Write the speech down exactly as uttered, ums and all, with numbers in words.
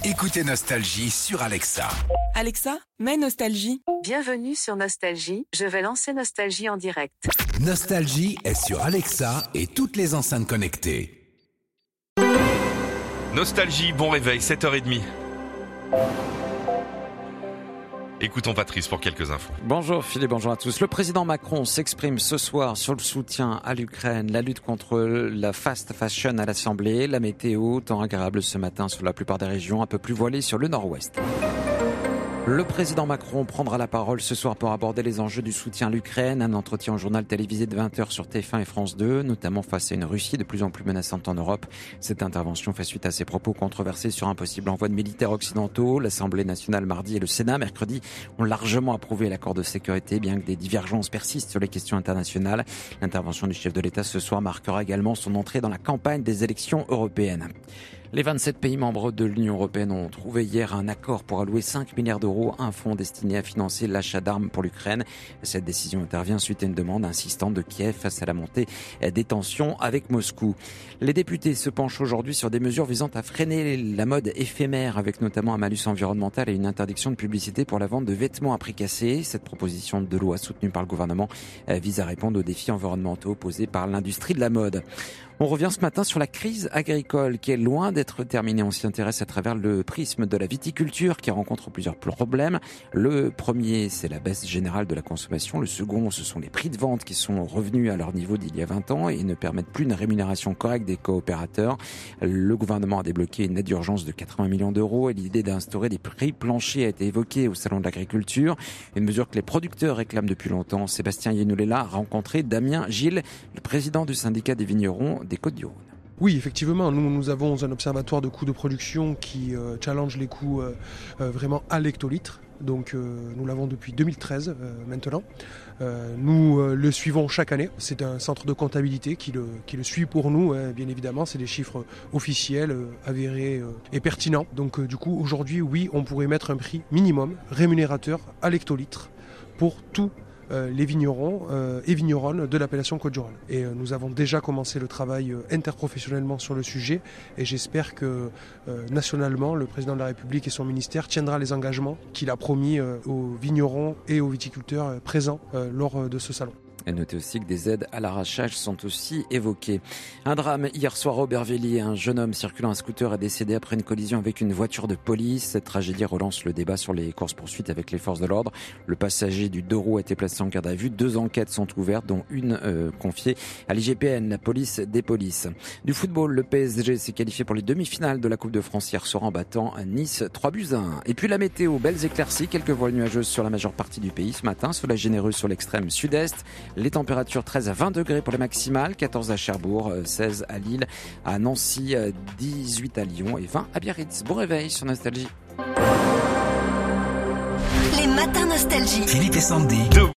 Écoutez Nostalgie sur Alexa. Alexa, mets Nostalgie. Bienvenue sur Nostalgie, je vais lancer Nostalgie en direct. Nostalgie est sur Alexa et toutes les enceintes connectées. Nostalgie, bon réveil, sept heures trente. Écoutons Patrice pour quelques infos. Bonjour Philippe, bonjour à tous. Le président Macron s'exprime ce soir sur le soutien à l'Ukraine, la lutte contre la fast fashion à l'Assemblée, la météo, temps agréable ce matin sur la plupart des régions, un peu plus voilée sur le nord-ouest. Le président Macron prendra la parole ce soir pour aborder les enjeux du soutien à l'Ukraine. Un entretien au journal télévisé de vingt heures sur T F un et France deux, notamment face à une Russie de plus en plus menaçante en Europe. Cette intervention fait suite à ses propos controversés sur un possible envoi de militaires occidentaux. L'Assemblée nationale mardi et le Sénat mercredi ont largement approuvé l'accord de sécurité, bien que des divergences persistent sur les questions internationales. L'intervention du chef de l'État ce soir marquera également son entrée dans la campagne des élections européennes. Les vingt-sept pays membres de l'Union européenne ont trouvé hier un accord pour allouer cinq milliards d'euros à un fonds destiné à financer l'achat d'armes pour l'Ukraine. Cette décision intervient suite à une demande insistante de Kiev face à la montée des tensions avec Moscou. Les députés se penchent aujourd'hui sur des mesures visant à freiner la mode éphémère, avec notamment un malus environnemental et une interdiction de publicité pour la vente de vêtements à prix cassé. Cette proposition de loi soutenue par le gouvernement vise à répondre aux défis environnementaux posés par l'industrie de la mode. On revient ce matin sur la crise agricole qui est loin d'être terminée. On s'y intéresse à travers le prisme de la viticulture qui rencontre plusieurs problèmes. Le premier, c'est la baisse générale de la consommation. Le second, ce sont les prix de vente qui sont revenus à leur niveau d'il y a vingt ans et ne permettent plus une rémunération correcte des coopérateurs. Le gouvernement a débloqué une aide d'urgence de quatre-vingts millions d'euros et l'idée d'instaurer des prix planchers a été évoquée au Salon de l'agriculture. Une mesure que les producteurs réclament depuis longtemps. Sébastien Yenoulela a rencontré Damien Gilles, le président du syndicat des vignerons des Côtes-du-Rhône. Oui, effectivement, nous, nous avons un observatoire de coûts de production qui euh, challenge les coûts euh, euh, vraiment à l'hectolitre. Donc euh, nous l'avons depuis deux mille treize euh, maintenant. Euh, nous euh, le suivons chaque année. C'est un centre de comptabilité qui le, qui le suit pour nous, hein, bien évidemment. C'est des chiffres officiels, euh, avérés euh, et pertinents. Donc euh, du coup, aujourd'hui, oui, on pourrait mettre un prix minimum rémunérateur à l'hectolitre pour tout Euh, les vignerons euh, et vigneronnes de l'appellation Côtes-du-Rhône. Et euh, nous avons déjà commencé le travail euh, interprofessionnellement sur le sujet et j'espère que euh, nationalement, le président de la République et son ministère tiendra les engagements qu'il a promis euh, aux vignerons et aux viticulteurs euh, présents euh, lors euh, de ce salon. Et notez aussi que des aides à l'arrachage sont aussi évoquées. Un drame hier soir à Aubervilliers. Un jeune homme circulant un scooter est décédé après une collision avec une voiture de police. Cette tragédie relance le débat sur les courses-poursuites avec les forces de l'ordre. Le passager du deux roues a été placé en garde à vue. Deux enquêtes sont ouvertes, dont une euh, confiée à l'I G P N, la police des polices. Du football, le P S G s'est qualifié pour les demi-finales de la Coupe de France hier soir en battant Nice trois buts à un. Et puis la météo, belles éclaircies, quelques voiles nuageuses sur la majeure partie du pays ce matin, soleil généreux sur l'extrême sud-est. Les températures treize à vingt degrés pour les maximales, quatorze à Cherbourg, seize à Lille, à Nancy, dix-huit à Lyon et vingt à Biarritz. Bon réveil sur Nostalgie. Les matins Nostalgie. Philippe et Sandy.